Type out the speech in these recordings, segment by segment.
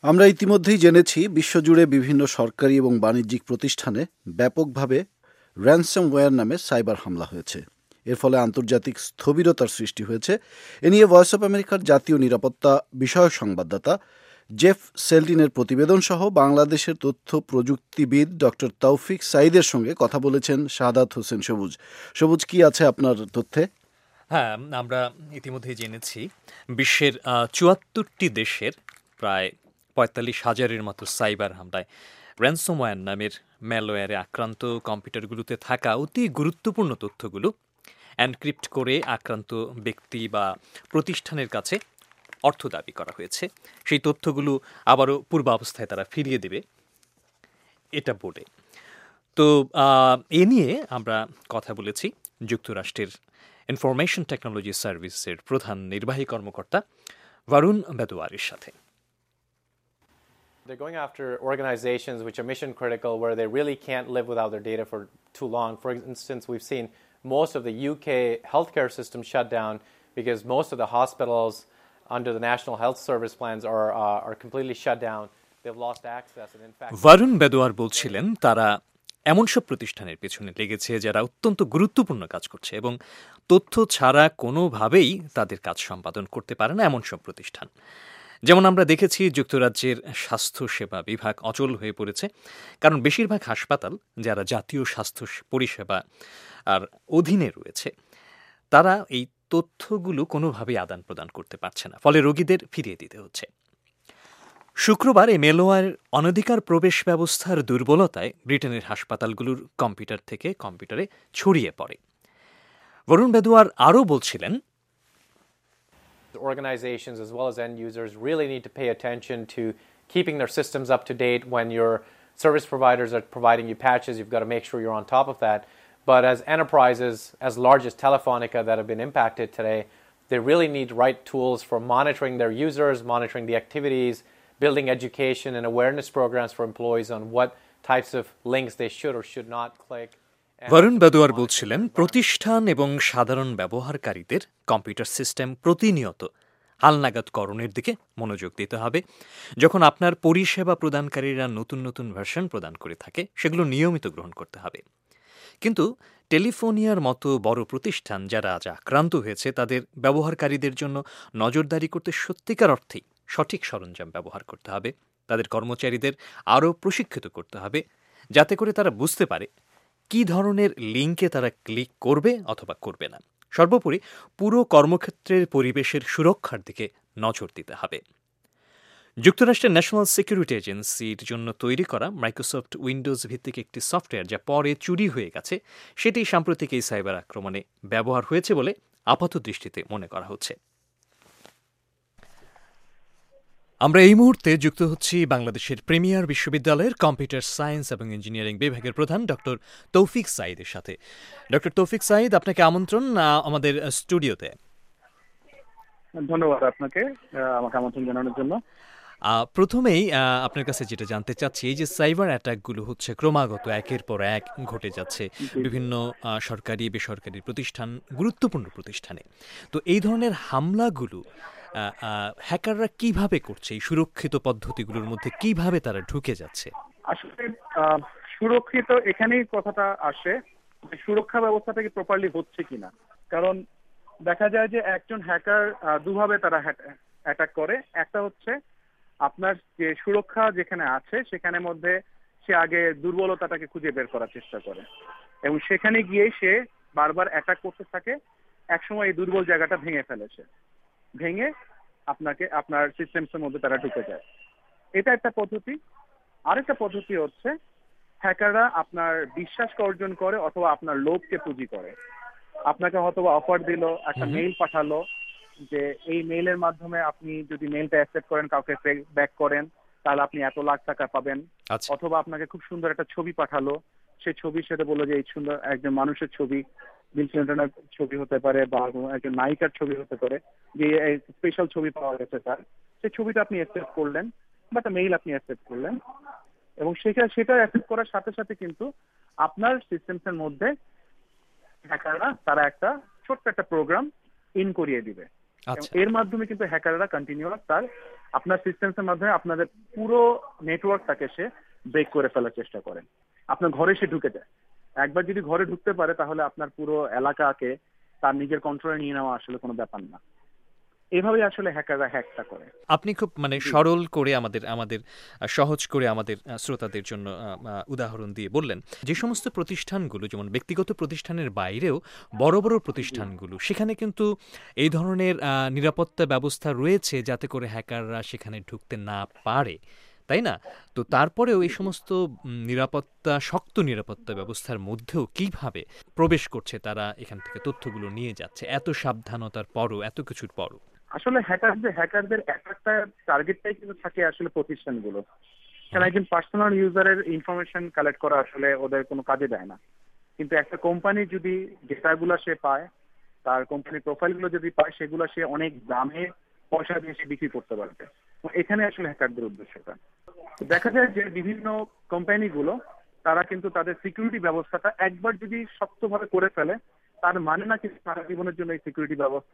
আমরা ইতিমধ্যেই জেনেছি বিশ্বজুড়ে বিভিন্ন সরকারি এবং বাণিজ্যিক প্রতিষ্ঠানে ব্যাপকভাবে র্যানসমওয়্যার নামে সাইবার হামলা হয়েছে। এর ফলে আন্তর্জাতিক স্থবিরতার সৃষ্টি হয়েছে। এ নিয়ে ভয়েস অব আমেরিকার জাতীয় নিরাপত্তা বিষয়ক সংবাদদাতা জেফ সেলটিনের প্রতিবেদন সহ বাংলাদেশের তথ্য প্রযুক্তিবিদ ডক্টর তৌফিক সাঈদের সঙ্গে কথা বলেছেন শাহাদাত হোসেন সবুজ। সবুজ, কি আছে আপনার তথ্যে? হ্যাঁ, আমরা ইতিমধ্যেই জেনেছি বিশ্বের ৭৪টি দেশের প্রায় ৪৫,০০০-এর মতো সাইবার হামলায় র্যানসমওয়্যার নামের ম্যালওয়্যারে আক্রান্ত কম্পিউটারগুলোতে থাকা অতি গুরুত্বপূর্ণ তথ্যগুলো এনক্রিপ্ট করে আক্রান্ত ব্যক্তি বা প্রতিষ্ঠানের কাছে অর্থ দাবি করা হয়েছে। সেই তথ্যগুলো আবারও পূর্বাবস্থায় তারা ফিরিয়ে দেবে, এটা বলে। তো এ নিয়ে আমরা কথা বলেছি যুক্তরাষ্ট্রের ইনফরমেশন টেকনোলজি সার্ভিসের প্রধান নির্বাহী কর্মকর্তা ভারুন বেদওয়ারের সাথে। They're going after organizations which are mission critical, where they really can't live without their data for too long. For instance, we've seen most of the UK healthcare system shut down because most of the hospitals under the National Health Service plans are completely shut down. They've lost access, and in fact, Varun বেদওয়ার বলছিলেন তারা এমন সব প্রতিষ্ঠানের পেছনে লেগেছে যারা অত্যন্ত গুরুত্বপূর্ণ কাজ করছে এবং তথ্য ছাড়া কোনোভাবেই তাদের কাজ সম্পাদন করতে পারে না এমন সব প্রতিষ্ঠান। যেমন আমরা দেখেছি যুক্তরাজ্যের স্বাস্থ্যসেবা বিভাগ অচল হয়ে পড়েছে, কারণ বেশিরভাগ হাসপাতাল যারা জাতীয় স্বাস্থ্য পরিষেবা আর অধীনে রয়েছে তারা এই তথ্যগুলো কোনোভাবেই আদান প্রদান করতে পারছে না, ফলে রোগীদের ফিরিয়ে দিতে হচ্ছে। শুক্রবার এই ম্যালওয়্যার অনধিকার প্রবেশ ব্যবস্থার দুর্বলতায় ব্রিটেনের হাসপাতালগুলোর কম্পিউটার থেকে কম্পিউটারে ছড়িয়ে পড়ে। ভারুন বেদওয়ার আরও বলছিলেন, organizations as well as end users really need to pay attention to keeping their systems up to date. When your service providers are providing you patches, you've got to make sure you're on top of that. But as enterprises as large as Telefonica that have been impacted today, they really need right tools for monitoring their users, monitoring the activities, building education and awareness programs for employees on what types of links they should or should not click. Varun বেদওয়ার বলছিলেন প্রতিষ্ঠান এবং সাধারণ ব্যবহারকারীদের computer system প্রতিনিয়ত হালনাগাদকরণের দিকে মনোযোগ দিতে হবে। যখন আপনার পরিষেবা প্রদানকারীরা নতুন নতুন ভার্সন প্রদান করে থাকে, সেগুলো নিয়মিত গ্রহণ করতে হবে। কিন্তু টেলিফোনিয়ার মতো বড় প্রতিষ্ঠান যারা আজ আক্রান্ত হয়েছে, তাদের ব্যবহারকারীদের জন্য নজরদারি করতে সত্যিকার অর্থেই সঠিক সরঞ্জাম ব্যবহার করতে হবে। তাদের কর্মচারীদের আরও প্রশিক্ষিত করতে হবে, যাতে করে তারা বুঝতে পারে কী ধরনের লিঙ্কে তারা ক্লিক করবে অথবা করবে না। সর্বোপরি পুরো কর্মক্ষেত্রের পরিবেশের সুরক্ষার দিকে নজর দিতে হবে। যুক্তরাষ্ট্রের ন্যাশনাল সিকিউরিটি এজেন্সির জন্য তৈরি করা মাইক্রোসফট উইন্ডোজ ভিত্তিক একটি সফটওয়্যার যা পরে চুরি হয়ে গেছে, সেটি সাম্প্রতিক এই সাইবার আক্রমণে ব্যবহার হয়েছে বলে আপাত দৃষ্টিতে মনে করা হচ্ছে। আমরা এই মুহূর্তে যুক্ত হচ্ছি বাংলাদেশের প্রিমিয়ার বিশ্ববিদ্যালয়ের কম্পিউটার সায়েন্স এবং ইঞ্জিনিয়ারিং বিভাগের প্রধান ডক্টর তৌফিক সাঈদের সাথে। ডক্টর তৌফিক সাঈদ, আপনাকে আমন্ত্রণ আমাদের স্টুডিওতে। ধন্যবাদ আপনাকে আমাকে আমন্ত্রণ জানানোর জন্য। প্রথমেই আপনার কাছে যেটা জানতে চাচ্ছি, এই যে সাইবার অ্যাটাকগুলো হচ্ছে ক্রমাগত একের পর এক ঘটে যাচ্ছে বিভিন্ন সরকারি বেসরকারি প্রতিষ্ঠান, গুরুত্বপূর্ণ প্রতিষ্ঠানে, তো এই ধরনের হামলাগুলো হ্যাকাররা কিভাবে করছে? এই সুরক্ষিত পদ্ধতিগুলোর মধ্যে কিভাবে তারা ঢুকে যাচ্ছে? আসলে সুরক্ষিত এখানেই কথাটা আসে, সুরক্ষা ব্যবস্থাটা কি প্রপারলি হচ্ছে কিনা। কারণ দেখা যায় যে একজন হ্যাকার দুভাবে তারা অ্যাটাক করে। একটা হচ্ছে আপনার যে সুরক্ষা যেখানে আছে সেখানে মধ্যে সে আগে দুর্বলতাটাকে খুঁজে বের করার চেষ্টা করে এবং সেখানে গিয়ে সে বারবার অ্যাটাক করতে থাকে। একসময় এই দুর্বল জায়গাটা ভেঙে ফেলেছে, ভেঙে আপনাকে আপনার সিস্টেমসের মধ্যে তারা ঢুকে যায়। এটা একটা পদ্ধতি। আরেকটা পদ্ধতি হচ্ছে হ্যাকাররা আপনার বিশ্বাস অর্জন করে অথবা আপনার লোভকে পুঁজি করে। আপনাকে হয়তো অফার দিল, একটা মেইল পাঠালো যে এই মেইলের মাধ্যমে আপনি যদি মেইলটা অ্যাকসেপ্ট করেন, কাউকে ব্যাক করেন, তাহলে আপনি এত লাখ টাকা পাবেন। অথবা আপনাকে খুব সুন্দর একটা ছবি পাঠালো, সেই ছবির সাথে বললো যে এই সুন্দর একজন মানুষের ছবি, বিল ক্লিনটনের ছবি হতে পারে বা একজন নায়িকার ছবি হতে পারে, যে স্পেশাল ছবি পাওয়া গেছে তার, সেই ছবিটা আপনি অ্যাকসেপ্ট করলেন বা একটা মেইল আপনি অ্যাকসেপ্ট করলেন এবং সেটা অ্যাকসেপ্ট করার সাথে সাথে কিন্তু আপনার সিস্টেমসের মধ্যে হ্যাকাররা তারা একটা ছোট্ট একটা প্রোগ্রাম ইন করিয়ে দিবে। এর মাধ্যমে কিন্তু হ্যাকাররা কন্টিনিউয়াস তার আপনার সিস্টেমসের মাধ্যমে আপনাদের পুরো নেটওয়ার্কটাকে সে ব্রেক করে ফেলার চেষ্টা করে, আপনার ঘরে সে ঢুকে যায়। একবার যদি ঘরে ঢুকতে পারে তাহলে আপনার পুরো এলাকাকে তার নিজের কন্ট্রোলে নিয়ে নেওয়া আসলে কোনো ব্যাপার না। এভাবেই আসলে হ্যাকাররা হ্যাকটা করে। আপনি খুব সরল করে আমাদের সহজ করে আমাদের শ্রোতাদের জন্য উদাহরণ দিয়ে বললেন যে সমস্ত প্রতিষ্ঠানগুলো যেমন ব্যক্তিগত প্রতিষ্ঠানের বাইরেও বড় বড় প্রতিষ্ঠানগুলো সেখানে কিন্তু এই ধরনের নিরাপত্তা ব্যবস্থা রয়েছে যাতে করে হ্যাকাররা সেখানে ঢুকতে না পারে, তাই না? তো তারপরেও এই সমস্ত শক্ত নিরাপত্তা ব্যবস্থার মধ্যেও কিভাবে প্রবেশ করছে তারা, এখান থেকে তথ্যগুলো নিয়ে যাচ্ছে এত সাবধানতার পরও, এত কিছুর পরও? আসলে হ্যাকারদের একটা টার্গেটটাই কিন্তু থাকে আসলে প্রতিষ্ঠানগুলো, কারণ একজন পার্সোনাল ইউজারের ইনফরমেশন কালেক্ট করা আসলে ওদের কোনো কাজে দেয় না। কিন্তু একটা কোম্পানি যদি ডেটাগুলো সে পায়, তার কোম্পানির প্রোফাইলগুলো যদি পায়, সেগুলো সে অনেক দামে পয়সা দিয়ে সে বিক্রি করতে পারবে। এখানে আসলে হ্যাকারদের উদ্দেশ্যটা। দেখা যায় যে বিভিন্ন কোম্পানিগুলো তারা কিন্তু তাদের সিকিউরিটি ব্যবস্থাটা একবার যদি শক্তভাবে করে ফেলে, তার মানে না কিন্তু সারা জীবনের জন্য এই সিকিউরিটি ব্যবস্থা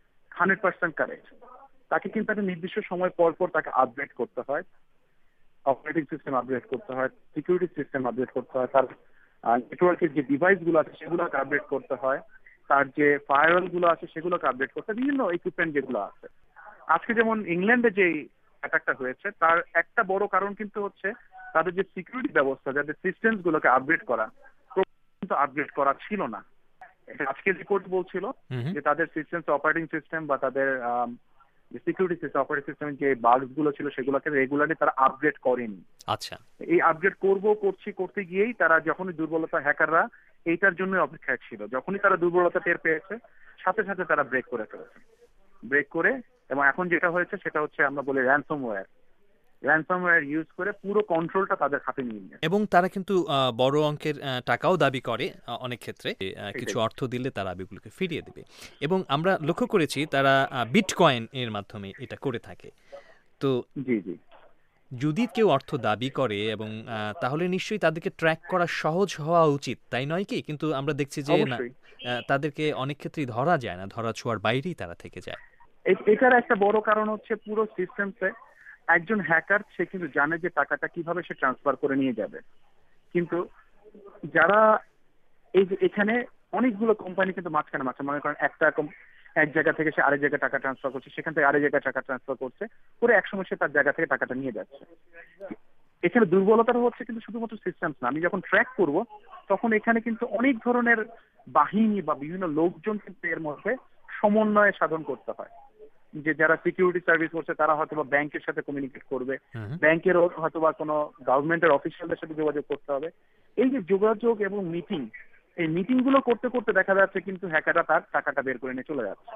100% কারেক্ট। তাকে কিন্তু একটা নির্দিষ্ট সময় পর পর তাকে আপডেট করতে হয়, অপারেটিং সিস্টেম আপডেট করতে হয়, সিকিউরিটি সিস্টেম আপডেট করতে হয়, তার নেটওয়ার্কের যে ডিভাইস গুলো আছে সেগুলোকে আপডেট করতে হয়, তার যে ফায়ারওয়াল গুলো আছে সেগুলোকে আপডেট করতে হয়, বিভিন্ন ইকুইপমেন্ট যেগুলো আছে। আজকে যেমন ইংল্যান্ডে যে অ্যাটাকটা হয়েছে তার একটা বড় কারণ কিন্তু হচ্ছে তাদের যে সিকিউরিটি ব্যবস্থা, যাদের সিস্টেমস গুলোকে আপডেট করা কিন্তু আপডেট করা ছিল না। আজকে রিপোর্ট বলছিল যে তাদের সিস্টেম অপারেটিং সিস্টেম বা তাদের সিকিউরিটি সিস্টেম অপারেটিং সিস্টেমের যে বাগস গুলো ছিল সেগুলোকে রেগুলারলি তারা আপডেট করেনি। আচ্ছা, এই আপডেট করতে গিয়েই তারা যখনই দুর্বলতা, হ্যাকাররা এইটার জন্য অপেক্ষায় ছিল, যখনই তারা দুর্বলতা টের পেয়েছে সাথে সাথে তারা ব্রেক করে ফেলেছে। ব্রেক করে এবং এখন যেটা হয়েছে সেটা হচ্ছে আমরা বলি র্যানসমওয়্যার ইউজ করে পুরো কন্ট্রোলটা তাদের হাতে নিয়ে নিয়ে, এবং তারা কিন্তু বড় অঙ্কের টাকাও দাবি করে অনেক ক্ষেত্রে। কিছু অর্থ দিলে তারা আবেগগুলোকে ফিরিয়ে দেবে, এবং আমরা লক্ষ্য করেছি তারা বিটকয়েন এর মাধ্যমে এটা করে থাকে। তো জি জি, যদি কেউ অর্থ দাবি করে এবং তাহলে নিশ্চয়ই তাদেরকে ট্র্যাক করা সহজ হওয়া উচিত, তাই নয় কি? কিন্তু আমরা দেখছি যে না, তাদেরকে অনেক ক্ষেত্রেই ধরা যায় না, ধরা ছোঁয়ার বাইরেই তারা থেকে যায়। এটার একটা বড় কারণ হচ্ছে পুরো সিস্টেমসে একজন হ্যাকার সে কিন্তু জানে যে টাকাটা কিভাবে সে ট্রান্সফার করে নিয়ে যাবে। কিন্তু যারা এই যে এখানে অনেকগুলো কোম্পানি কিন্তু মাঝখানে মনে করেন এক জায়গা থেকে সে আরেক জায়গায় টাকা ট্রান্সফার করছে, সেখান থেকে আরেক জায়গায় টাকা ট্রান্সফার করছে, পরে একসময় সে তার জায়গা থেকে টাকাটা নিয়ে যাচ্ছে। এখানে দুর্বলতাটা হচ্ছে কিন্তু শুধুমাত্র সিস্টেমস না, আমি যখন ট্র্যাক করব তখন এখানে কিন্তু অনেক ধরনের বাহিনী বা বিভিন্ন লোকজন কিন্তু এর মধ্যে সমন্বয় সাধন করতে হয়। যে যারা সিকিউরিটি সার্ভিস করছে তারা হয়তো বা ব্যাংকের সাথে কমিউনিকেট করবে, ব্যাংকেরও হয়তো বা কোনো গভর্নমেন্টের অফিসিয়ালদের সাথে যোগাযোগ করতে হবে। এই যে যোগাযোগ এবং মিটিং, এই মিটিং গুলো করতে করতে দেখা যাচ্ছে কিন্তু হ্যাকাররা তার টাকাটা বের করে নিয়ে চলে যাচ্ছে।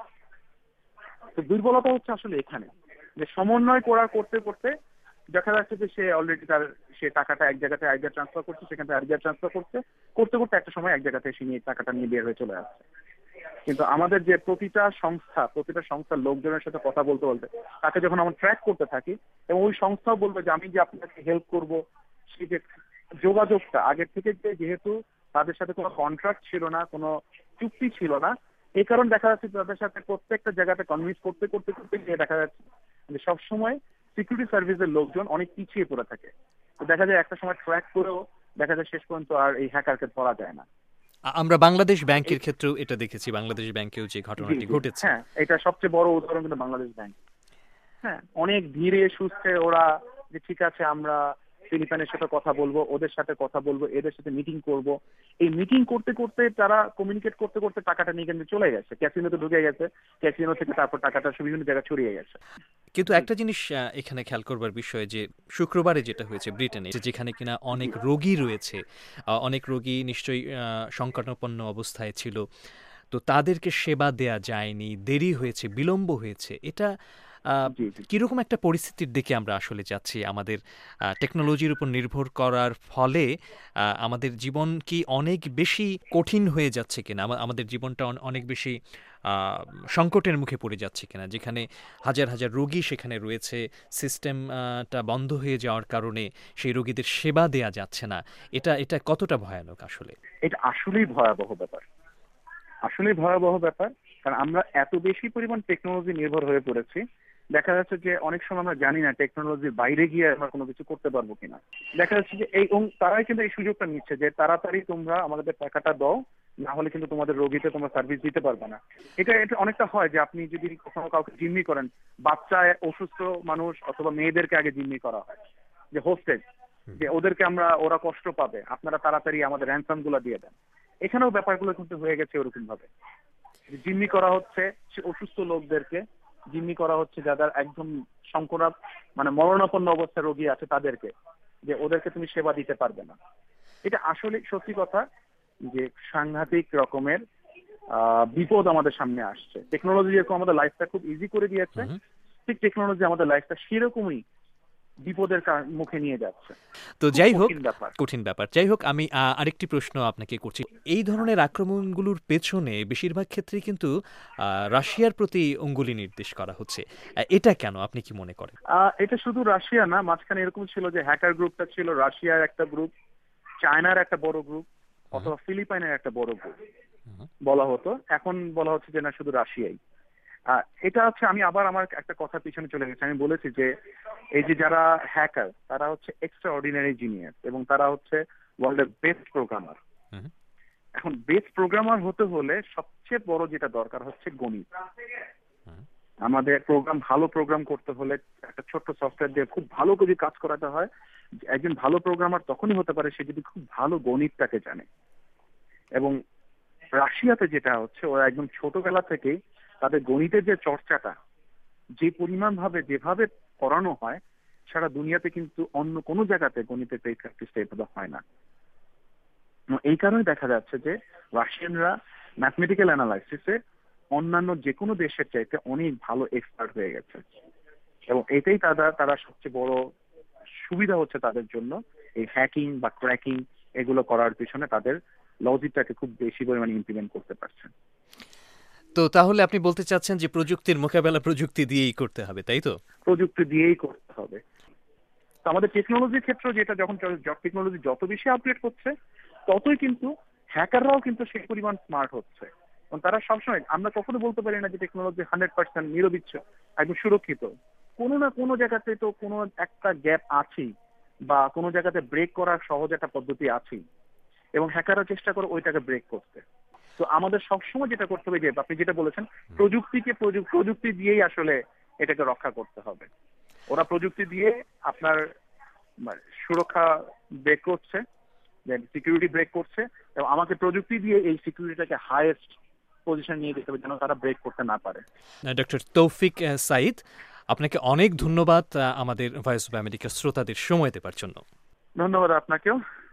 তো দুর্বলতা হচ্ছে আসলে এখানে যে সমন্বয় করতে করতে দেখা যাচ্ছে যে সে অলরেডি সে টাকাটা এক জায়গাতে আরেক জায়গায় ট্রান্সফার করছে, সেখান থেকে আরেক জায়গায় ট্রান্সফার করতে করতে একটা সময় এক জায়গাতে সে নিয়ে টাকাটা নিয়ে বের হয়ে চলে যাচ্ছে। কিন্তু আমাদের যে প্রতিটা সংস্থার লোকজনের সাথে কথা বলতে বলতে তাকে যখন আমরা ট্র্যাক করতে থাকি এবং ওই সংস্থাও বলবে যে আমি যে আপনাকে হেল্প করব, সেই যে যোগাযোগটা আগের থেকে যেহেতু তাদের সাথে কোনো কন্ট্রাক্ট ছিল না, কোনো চুক্তি ছিল না, এই কারণে দেখা যাচ্ছে তাদের সাথে প্রত্যেকটা জায়গাতে কনভিন্স করতে গিয়ে দেখা যাচ্ছে যে সবসময় সিকিউরিটি সার্ভিসের লোকজন অনেক পিছিয়ে পড়ে থাকে। তো দেখা যায় একটা সময় ট্র্যাক করেও দেখা যায় শেষ পর্যন্ত আর এই হ্যাকারকে ধরা যায় না। আমরা বাংলাদেশ ব্যাংকের ক্ষেত্রেও এটা দেখেছি, বাংলাদেশ ব্যাংকেও যে ঘটনাটি ঘটেছে। হ্যাঁ, এটা সবচেয়ে বড় উদাহরণ কিন্তু বাংলাদেশ ব্যাংক। হ্যাঁ, অনেক ধীরে সুস্থে ওরা যে ঠিক আছে আমরা ফিলিপাইনের সাথে কথা বলবো, ওদের সাথে কথা বলবো, এদের সাথে মিটিং করব, এই মিটিং করতে করতে তারা কমিউনিকেট করতে করতে টাকাটা নিয়ে কিন্তু চলে গেছে, ক্যাসিনোতে ঢুকে গেছে, ক্যাসিনো থেকে তারপর টাকাটা বিভিন্ন জায়গায় ছড়িয়ে গেছে। কিন্তু একটা জিনিস এখানে খেয়াল করবার বিষয় যে শুক্রবারে যেটা হয়েছে ব্রিটেনে, যেখানে কিনা অনেক রোগী রয়েছে, অনেক রোগী নিশ্চয়ই সংকটাপন্ন অবস্থায় ছিল, তো তাদেরকে সেবা দেয়া যায়নি, দেরি হয়েছে, বিলম্ব হয়েছে। এটা কিরকম একটা পরিস্থিতির দিকে আমরা আসলে যাচ্ছি? আমাদের টেকনোলজির উপর নির্ভর করার ফলে আমাদের জীবন কি অনেক বেশি কঠিন হয়ে যাচ্ছে কিনা, আমাদের জীবনটা অনেক বেশি সংকটের মুখে পড়ে যাচ্ছে কিনা, যেখানে হাজার হাজার রোগী সেখানে রয়েছে, সিস্টেমটা বন্ধ হয়ে যাওয়ার কারণে সেই রোগীদের সেবা দেয়া যাচ্ছে না। এটা কতটা ভয়ানক আসলে? এটা আসলেই ভয়াবহ ব্যাপার, কারণ আমরা এত বেশি পরিমাণ টেকনোলজি নির্ভর হয়ে পড়েছি দেখা যাচ্ছে যে অনেক সময় আমরা জানি না টেকনোলজির বাইরে গিয়ে আমরা কোনো কিছু করতে পারবো কিনা। দেখা যাচ্ছে যে তারাই কিন্তু এই সুযোগটা নিচ্ছে যে তাড়াতাড়ি তোমরা আমাদের টাকাটা দাও, না হলে কিন্তু তোমাদের রোগীতে তোমরা সার্ভিস দিতে পারবে না। এটা অনেকটা হয় যে আপনি যদি কখনো কাউকে জিম্মি করেন, বাচ্চা অসুস্থ মানুষ অথবা মেয়েদেরকে আগে জিম্মি করা হয় যে হোস্টেজ, যে ওরা কষ্ট পাবে, আপনারা তাড়াতাড়ি আমাদের র্যানসাম গুলা দিয়ে দেন। এখানেও ব্যাপারগুলো কিন্তু হয়ে গেছে ওরকম ভাবে, জিম্মি করা হচ্ছে অসুস্থ লোকদেরকে, জিম্মি করা হচ্ছে যাদের একদম সংকট মানে মরণাপন্ন অবস্থায় রোগী আছে তাদেরকে, যে ওদেরকে তুমি সেবা দিতে পারবে না। এটা আসলে সত্যি কথা যে সাংঘাতিক রকমের বিপদ আমাদের সামনে আসছে। টেকনোলজি যেরকম আমাদের লাইফটা খুব ইজি করে দিয়েছে, ঠিক টেকনোলজি আমাদের লাইফটা সেরকমই বিপদের মুখে নিয়ে যাচ্ছে। তো যাই হোক, কঠিন ব্যাপার। যাই হোক, আমি আরেকটি প্রশ্ন আপনাকে করছি। এই ধরনের আক্রমণগুলোর পেছনে বেশিরভাগ ক্ষেত্রেই কিন্তু রাশিয়ার প্রতি অঙ্গুলি নির্দেশ করা হচ্ছে। এটা কেন, আপনি কি মনে করেন? এটা শুধু রাশিয়া না, মাঝখানে এরকম ছিল যে হ্যাকার গ্রুপটা ছিল রাশিয়ার একটা গ্রুপ, চায়নার একটা বড় গ্রুপ, অথবা ফিলিপাইনের একটা বড় গ্রুপ বলা হতো। এখন বলা হচ্ছে যে না, শুধু রাশিয়াই। এটা হচ্ছে, আমি আবার আমার একটা কথা পিছনে চলে গেছি। আমি বলেছি যে এই যে যারা হ্যাকার, তারা হচ্ছে এক্সট্রা অর্ডিনারি জিনিয়াস এবং তারা হচ্ছে ওয়ার্ল্ডের বেস্ট প্রোগ্রামার। এখন বেস্ট প্রোগ্রামার হতে হলে সবচেয়ে বড় যেটা দরকার হচ্ছে গণিত। আমাদের ভালো প্রোগ্রাম করতে হলে একটা ছোট্ট সফটওয়্যার দিয়ে খুব ভালো করে কাজ করাতে হয়। একজন ভালো প্রোগ্রামার তখনই হতে পারে সে যদি খুব ভালো গণিতটাকে জানে। এবং রাশিয়াতে যেটা হচ্ছে, ওরা একদম ছোটবেলা থেকেই তাদের গণিতের যে চর্চাটা যে পরিমাণ ভাবে যেভাবে করানো হয়, সারা দুনিয়াতে কিন্তু অন্য কোনো জায়গাতে গণিতের এই প্র্যাকটিসটা এভাবে হয় না। এই কারণে দেখা যাচ্ছে যে রাশিয়ানরা ম্যাথমেটিক্যাল অ্যানালাইসিসে অন্যান্য যে কোনো দেশের চাইতে অনেক ভালো এক্সপার্ট হয়ে গেছে। এবং এটাই তারা সবচেয়ে বড় সুবিধা হচ্ছে তাদের জন্য, এই হ্যাকিং বা ক্র্যাকিং এগুলো করার পিছনে তাদের লজিকটাকে খুব বেশি পরিমাণে ইমপ্লিমেন্ট করতে পারছেন। তো তাহলে আপনি বলতে চাচ্ছেন যে প্রযুক্তির মোকাবেলা প্রযুক্তি দিয়েই করতে হবে, তাই তো? প্রযুক্তি দিয়েই করতে হবে। তো আমাদের টেকনোলজির ক্ষেত্রে যেটা, যখন টেকনোলজি যত বেশি আপডেট হচ্ছে, ততই কিন্তু হ্যাকাররাও কিন্তু সেই পরিমাণ স্মার্ট হচ্ছে। এবং তারা সবসময়, আমরা কখনো বলতে পারি না যে টেকনোলজি 100% নিরবিচ্ছিন্ন একদম সুরক্ষিত। কোনো না কোনো জায়গাতে তো কোনো একটা গ্যাপ আছেই, বা কোনো জায়গাতে ব্রেক করার সহজ একটা পদ্ধতি আছেই, এবং হ্যাকাররা চেষ্টা করে ওইটাকে ব্রেক করতে। তো আমাদের সবসময় যেটা করতে হবে, যে আপনি যেটা বলেছেন, প্রযুক্তি দিয়েই আসলে এটাকে রক্ষা করতে হবে। ওরা প্রযুক্তি দিয়ে আপনার সুরক্ষা ব্রেক করছে, সিকিউরিটি ব্রেক করছে, এবং আমাকে প্রযুক্তি দিয়ে এই সিকিউরিটিটাকে হাইয়েস্ট পজিশন নিয়ে যেতে হবে যেন তারা ব্রেক করতে না পারে। ডক্টর তৌফিক সাঈদ, আপনাকে অনেক ধন্যবাদ আমাদের ভয়েস অব আমেরিকা শ্রোতাদের সময় দেওয়ার জন্য। ধন্যবাদ আপনাকেও।